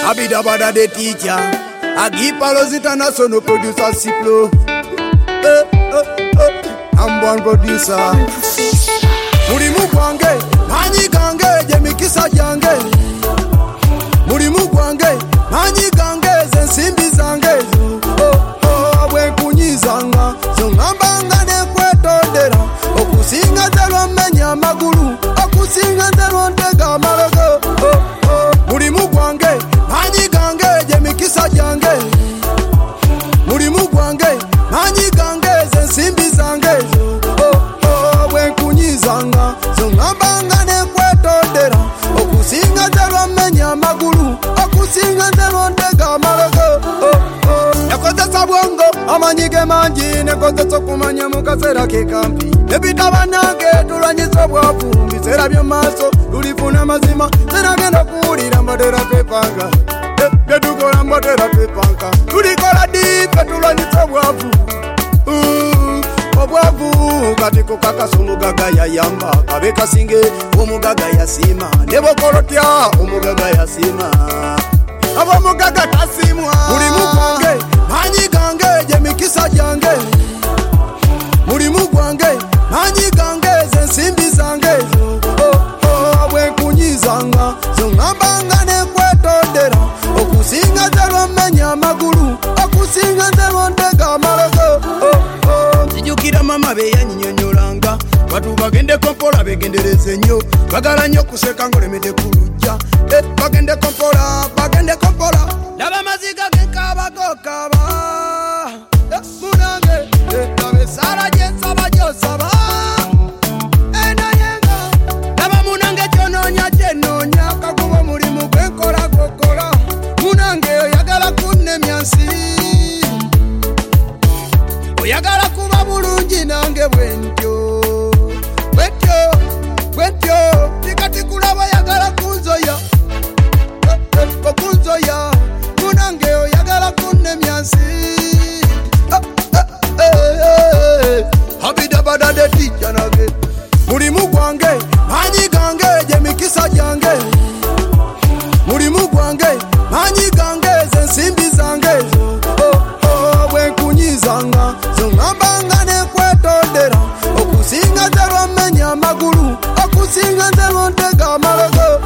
Abidabada the teacher, Agipalo's international producer Ciplo. I'm one producer. Murimu kwange, manyi gange, jemikisa jange. Murimu kwange, manyi gange, zensimbi zange. Wenkunyizanga, zungambanga ne kwetondera. Okusinga zelo menya magulu, okusinga zelo ntega malogo. Murimu kwange, manyi gange, jemikisa jange. Murimu kwange, manyi gange, zensimbi zange. Wenkunyizanga, zungambanga ne kwetondera. Okusinga zelo menya magulu, okusinga zelo ntega malogo. Nekozesa bwongo, amanyige manji, nekozesa kumanya mukasera kekampi. Ebitaba nange tulwanyisa bwavu, bisera by'omaaso tulifuna mazima. Senagenda kuwulira mbadera twepanga, byetukola mbadera twepanga. Tulikola dipe tulwanyisa bwavu, obwavu kati kukakasa omugaga yayamba. Kabe kasinge omugaga yasiima, nebokolotya omugaga yasiima. Abomugaga tasimwa. Mulimu gwange, manyi gange, jemikisa jange. Mulimu gwange, manyi gange, zensimbi zange. Wenkunyizanga, zungambanga ne kwetondera. Okusinga zelo menya magulu, okusinga zelo ntega malogo. Sijukira mama be yanyinyonyolanga, batu bagende kompola begendereze nnyo. Bagala nnyo kuseka ngolemede kulujja. Bagende kompola, bagende kompola. Laba maziga gekaba gokaba. Munange, tabe sala jesaba josaba. Enayenga, laba munange chononya chenonya. Kakubo mulimu gwenkola gokola. Munange oyagala kunnemyansi. Oyagala kuba bulungi nange bwentyo. Bwentyo, tikati kulaba oyagala kunzoya. Okunzoya, munange oyagala kunnemyansi. Abidabada de teacher nage. Mulimu gwange, manyi gange, jemikisa jange. Mulimu gwange, manyi gange, zensimbi zange. Wenkunyizanga, zungambanga ne kwetondera. Okusinga zelo menya magulu, okusinga zelo ntega malogo.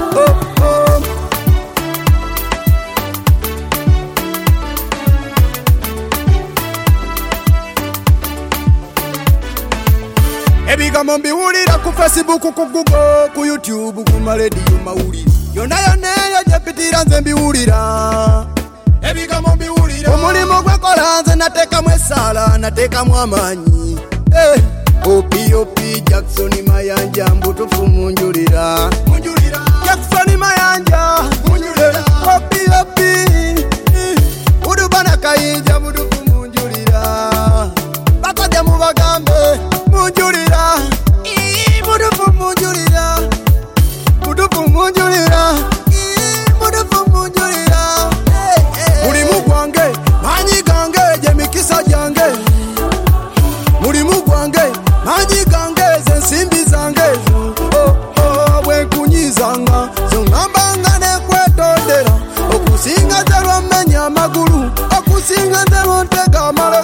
Ebigambo mbiwulira ku Facebook, ku Google, ku YouTube, ku radio mawulire. Yona eyo gyepitira nze mbiwulira. Ebigambo mbiwulira. Omulimu gwekola nze nateekamu essaala, nateekamu amaanyi. Opi Jackson Mayanja mbutufu munjulira. Jackson Mayanja munjulira. Opi udubana kayinja butufu munjulira. Bakajja mubagambe munjulira. Butufu munjulira. Butufu munjulira. Butufu munjulira. Mulimu gwange, manyi gange, jemikisa jange. Mulimu gwange, manyi gange, zensimbi zange. Wenkunyizanga, zungambanga ne kwetondera. Okusinga zelo menya magulu, okusinga zelo ntega malogo.